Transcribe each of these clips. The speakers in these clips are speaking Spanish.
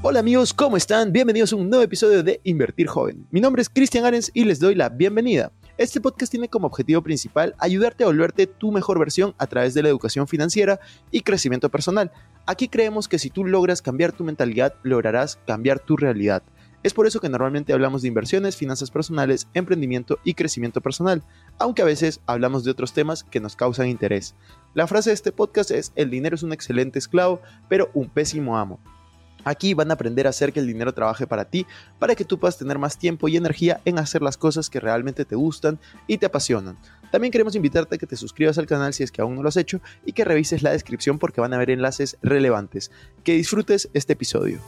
Hola amigos, ¿cómo están? Bienvenidos a un nuevo episodio de Invertir Joven. Mi nombre es Cristian Arens y les doy la bienvenida. Este podcast tiene como objetivo principal ayudarte a volverte tu mejor versión a través de la educación financiera y crecimiento personal. Aquí creemos que si tú logras cambiar tu mentalidad, lograrás cambiar tu realidad. Es por eso que normalmente hablamos de inversiones, finanzas personales, emprendimiento y crecimiento personal, aunque a veces hablamos de otros temas que nos causan interés. La frase de este podcast es: el dinero es un excelente esclavo, pero un pésimo amo. Aquí van a aprender a hacer que el dinero trabaje para ti, para que tú puedas tener más tiempo y energía en hacer las cosas que realmente te gustan y te apasionan. También queremos invitarte a que te suscribas al canal si es que aún no lo has hecho y que revises la descripción porque van a haber enlaces relevantes. Que disfrutes este episodio.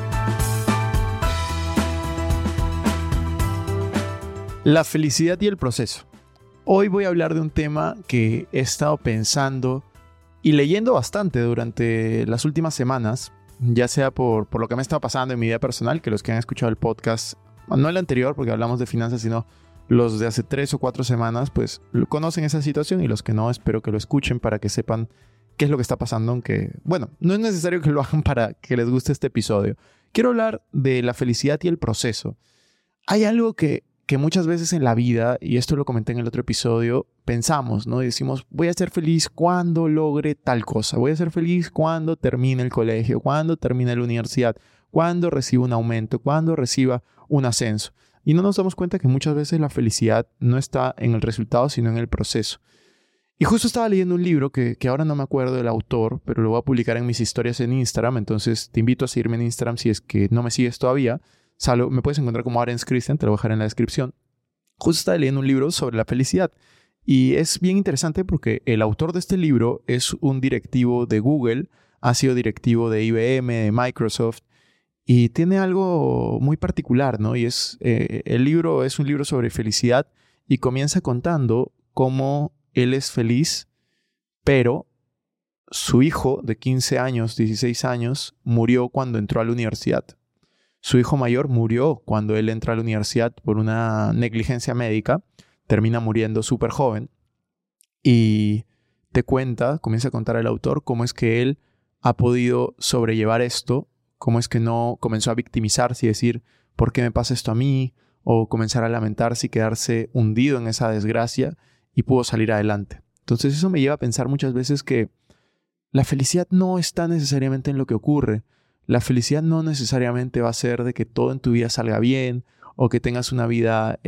La felicidad y el proceso. Hoy voy a hablar de un tema que he estado pensando y leyendo bastante durante las últimas semanas, ya sea por lo que me está pasando en mi vida personal, que los que han escuchado el podcast, no el anterior porque hablamos de finanzas, sino los de hace 3 o 4 semanas, pues conocen esa situación, y los que no, espero que lo escuchen para que sepan qué es lo que está pasando, aunque, bueno, no es necesario que lo hagan para que les guste este episodio. Quiero hablar de la felicidad y el proceso. Hay algo que muchas veces en la vida, y esto lo comenté en el otro episodio, pensamos, ¿no? Y decimos, voy a ser feliz cuando logre tal cosa. Voy a ser feliz cuando termine el colegio, cuando termine la universidad, cuando reciba un aumento, cuando reciba un ascenso. Y no nos damos cuenta que muchas veces la felicidad no está en el resultado, sino en el proceso. Y justo estaba leyendo un libro que ahora no me acuerdo del autor, pero lo voy a publicar en mis historias en Instagram. Entonces te invito a seguirme en Instagram si es que no me sigues todavía. Me puedes encontrar como Arens Cristian, te lo voy a dejar en la descripción. Justo estaba leyendo un libro sobre la felicidad y es bien interesante porque el autor de este libro es un directivo de Google, ha sido directivo de IBM, de Microsoft, y tiene algo muy particular, ¿no? Y el libro es un libro sobre felicidad y comienza contando cómo él es feliz, pero su hijo de 15 años, 16 años, murió cuando entró a la universidad. Su hijo mayor murió cuando él entra a la universidad por una negligencia médica. Termina muriendo súper joven. Y comienza a contar el autor cómo es que él ha podido sobrellevar esto, cómo es que no comenzó a victimizarse y decir, ¿por qué me pasa esto a mí? O comenzar a lamentarse y quedarse hundido en esa desgracia, y pudo salir adelante. Entonces eso me lleva a pensar muchas veces que la felicidad no está necesariamente en lo que ocurre. La felicidad no necesariamente va a ser de que todo en tu vida salga bien o que tengas una vida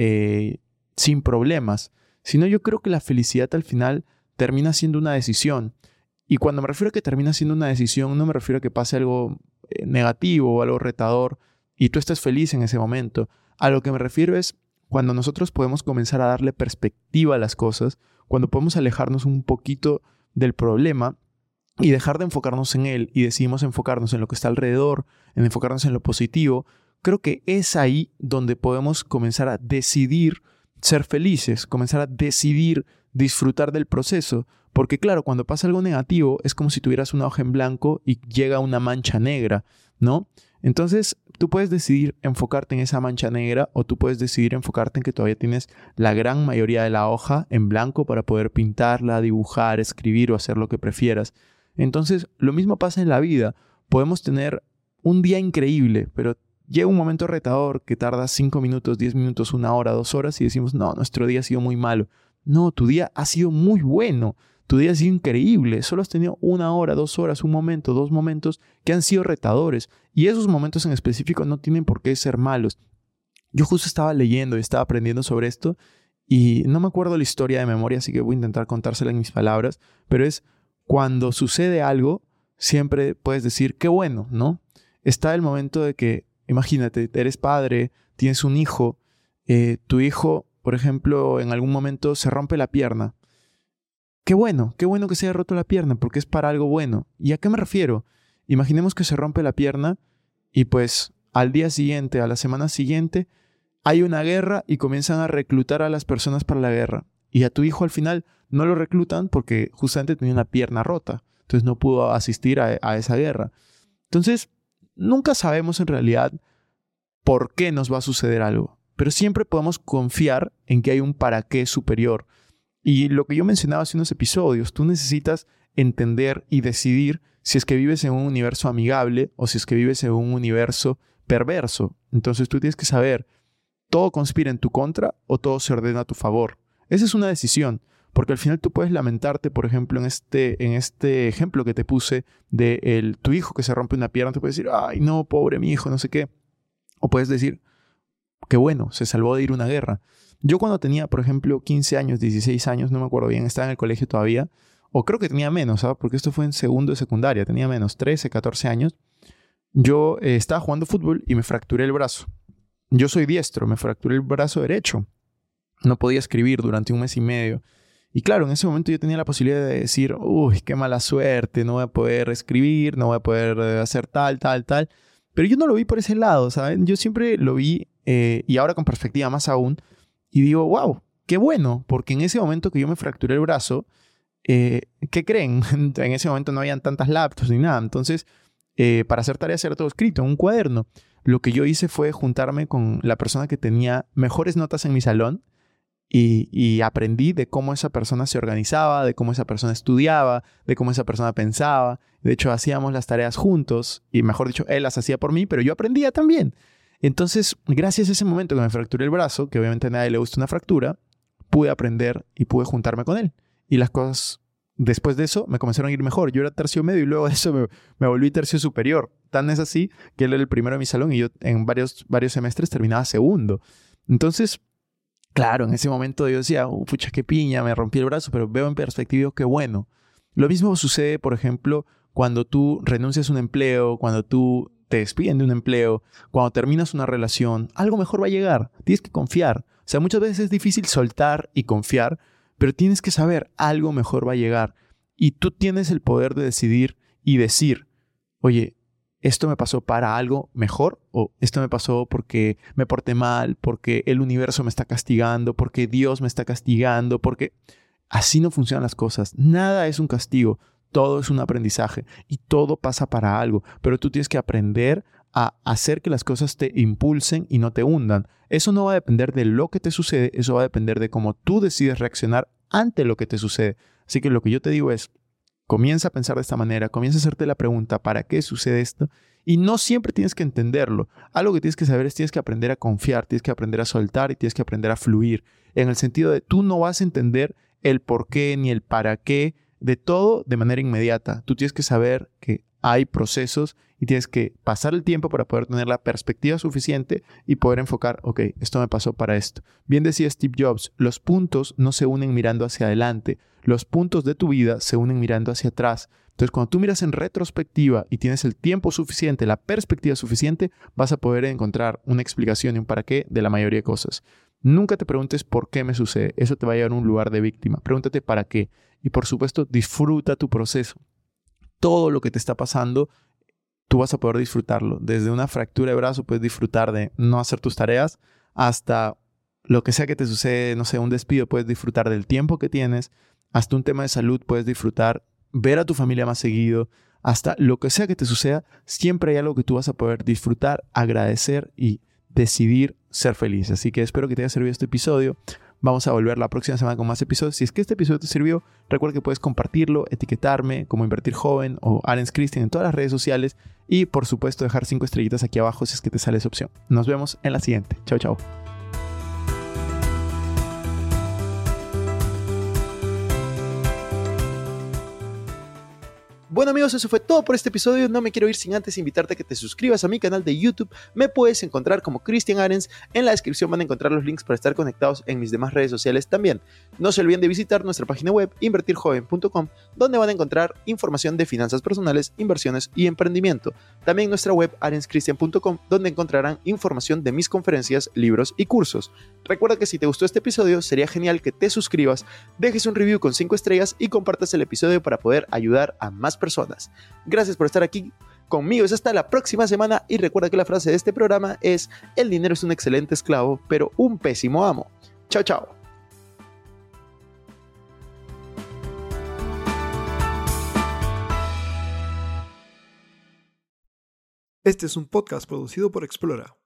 sin problemas, sino yo creo que la felicidad al final termina siendo una decisión. Y cuando me refiero a que termina siendo una decisión, no me refiero a que pase algo negativo o algo retador y tú estés feliz en ese momento. A lo que me refiero es cuando nosotros podemos comenzar a darle perspectiva a las cosas, cuando podemos alejarnos un poquito del problema y dejar de enfocarnos en él y decidimos enfocarnos en lo que está alrededor, en enfocarnos en lo positivo. Creo que es ahí donde podemos comenzar a decidir ser felices, comenzar a decidir disfrutar del proceso. Porque claro, cuando pasa algo negativo es como si tuvieras una hoja en blanco y llega una mancha negra, ¿no? Entonces tú puedes decidir enfocarte en esa mancha negra, o tú puedes decidir enfocarte en que todavía tienes la gran mayoría de la hoja en blanco para poder pintarla, dibujar, escribir o hacer lo que prefieras. Entonces, lo mismo pasa en la vida. Podemos tener un día increíble, pero llega un momento retador que tarda 5 minutos, 10 minutos, 1 hora, 2 horas y decimos, no, nuestro día ha sido muy malo. No, tu día ha sido muy bueno. Tu día ha sido increíble. Solo has tenido 1 hora, 2 horas, 1 momento, 2 momentos que han sido retadores. Y esos momentos en específico no tienen por qué ser malos. Yo justo estaba leyendo y estaba aprendiendo sobre esto y no me acuerdo la historia de memoria, así que voy a intentar contársela en mis palabras, pero es: cuando sucede algo, siempre puedes decir, qué bueno, ¿no? Está el momento de que, imagínate, eres padre, tienes un hijo, tu hijo, por ejemplo, en algún momento se rompe la pierna. Qué bueno que se haya roto la pierna, porque es para algo bueno. ¿Y a qué me refiero? Imaginemos que se rompe la pierna y pues al día siguiente, a la semana siguiente, hay una guerra y comienzan a reclutar a las personas para la guerra. Y a tu hijo al final no lo reclutan porque justamente tenía una pierna rota. Entonces no pudo asistir a esa guerra. Entonces, nunca sabemos en realidad por qué nos va a suceder algo. Pero siempre podemos confiar en que hay un para qué superior. Y lo que yo mencionaba hace unos episodios, tú necesitas entender y decidir si es que vives en un universo amigable o si es que vives en un universo perverso. Entonces tú tienes que saber, ¿todo conspira en tu contra o todo se ordena a tu favor? Esa es una decisión, porque al final tú puedes lamentarte, por ejemplo, en este ejemplo que te puse de tu hijo que se rompe una pierna, tú puedes decir, ay no, pobre mi hijo, no sé qué. O puedes decir, qué bueno, se salvó de ir a una guerra. Yo cuando tenía, por ejemplo, 15 años, 16 años, no me acuerdo bien, estaba en el colegio todavía, o creo que tenía menos, ¿sabes? Porque esto fue en segundo de secundaria, tenía menos, 13, 14 años. Yo estaba jugando fútbol y me fracturé el brazo. Yo soy diestro, me fracturé el brazo derecho. No podía escribir durante un mes y medio. Y claro, en ese momento yo tenía la posibilidad de decir, uy, qué mala suerte, no voy a poder escribir, no voy a poder hacer tal. Pero yo no lo vi por ese lado, ¿saben? Yo siempre lo vi, y ahora con perspectiva más aún, y digo, wow, qué bueno, porque en ese momento que yo me fracturé el brazo, ¿qué creen? En ese momento no habían tantas laptops ni nada. Entonces, para hacer tareas era todo escrito en un cuaderno. Lo que yo hice fue juntarme con la persona que tenía mejores notas en mi salón y aprendí de cómo esa persona se organizaba, de cómo esa persona estudiaba, de cómo esa persona pensaba. De hecho, hacíamos las tareas juntos y, mejor dicho, él las hacía por mí, pero yo aprendía también. Entonces, gracias a ese momento que me fracturé el brazo, que obviamente a nadie le gusta una fractura, pude aprender y pude juntarme con él. Y las cosas, después de eso, me comenzaron a ir mejor. Yo era tercio medio y luego de eso me volví tercio superior. Tan es así que él era el primero de mi salón y yo en varios semestres terminaba segundo. Entonces, claro, en ese momento yo decía, pucha, qué piña, me rompí el brazo, pero veo en perspectiva y digo, qué bueno. Lo mismo sucede, por ejemplo, cuando tú renuncias a un empleo, cuando tú te despiden de un empleo, cuando terminas una relación, algo mejor va a llegar. Tienes que confiar. O sea, muchas veces es difícil soltar y confiar, pero tienes que saber, algo mejor va a llegar. Y tú tienes el poder de decidir y decir, oye, ¿esto me pasó para algo mejor? ¿O esto me pasó porque me porté mal, porque el universo me está castigando, porque Dios me está castigando, porque así no funcionan las cosas? Nada es un castigo, todo es un aprendizaje y todo pasa para algo, pero tú tienes que aprender a hacer que las cosas te impulsen y no te hundan. Eso no va a depender de lo que te sucede, eso va a depender de cómo tú decides reaccionar ante lo que te sucede. Así que lo que yo te digo es, comienza a pensar de esta manera, comienza a hacerte la pregunta, ¿para qué sucede esto? Y no siempre tienes que entenderlo. Algo que tienes que saber es, tienes que aprender a confiar, tienes que aprender a soltar y tienes que aprender a fluir. En el sentido de, tú no vas a entender el por qué ni el para qué de todo de manera inmediata. Tú tienes que saber que hay procesos y tienes que pasar el tiempo para poder tener la perspectiva suficiente y poder enfocar, ok, esto me pasó para esto. Bien decía Steve Jobs, los puntos no se unen mirando hacia adelante, los puntos de tu vida se unen mirando hacia atrás. Entonces, cuando tú miras en retrospectiva y tienes el tiempo suficiente, la perspectiva suficiente, vas a poder encontrar una explicación y un para qué de la mayoría de cosas. Nunca te preguntes por qué me sucede. Eso te va a llevar a un lugar de víctima. Pregúntate para qué. Y por supuesto, disfruta tu proceso. Todo lo que te está pasando, tú vas a poder disfrutarlo. Desde una fractura de brazo puedes disfrutar de no hacer tus tareas hasta lo que sea que te sucede, no sé, un despido, puedes disfrutar del tiempo que tienes. Hasta un tema de salud puedes disfrutar ver a tu familia más seguido. Hasta lo que sea que te suceda, siempre hay algo que tú vas a poder disfrutar, agradecer y decidir ser feliz. Así que espero que te haya servido este episodio. Vamos a volver la próxima semana con más episodios. Si es que este episodio te sirvió, recuerda que puedes compartirlo, etiquetarme como Invertir Joven o Arens Cristian en todas las redes sociales y por supuesto dejar 5 estrellitas aquí abajo si es que te sale esa opción. Nos vemos en la siguiente. Chao, chao. Bueno amigos, eso fue todo por este episodio. No me quiero ir sin antes invitarte a que te suscribas a mi canal de YouTube. Me puedes encontrar como Cristian Arens. En la descripción van a encontrar los links para estar conectados en mis demás redes sociales también. No se olviden de visitar nuestra página web invertirjoven.com, donde van a encontrar información de finanzas personales, inversiones y emprendimiento. También nuestra web arenscristian.com, donde encontrarán información de mis conferencias, libros y cursos. Recuerda que si te gustó este episodio, sería genial que te suscribas, dejes un review con 5 estrellas y compartas el episodio para poder ayudar a más personas. Gracias por estar aquí conmigo. Hasta la próxima semana y recuerda que la frase de este programa es: el dinero es un excelente esclavo, pero un pésimo amo. Chao, chao. Este es un podcast producido por Explora.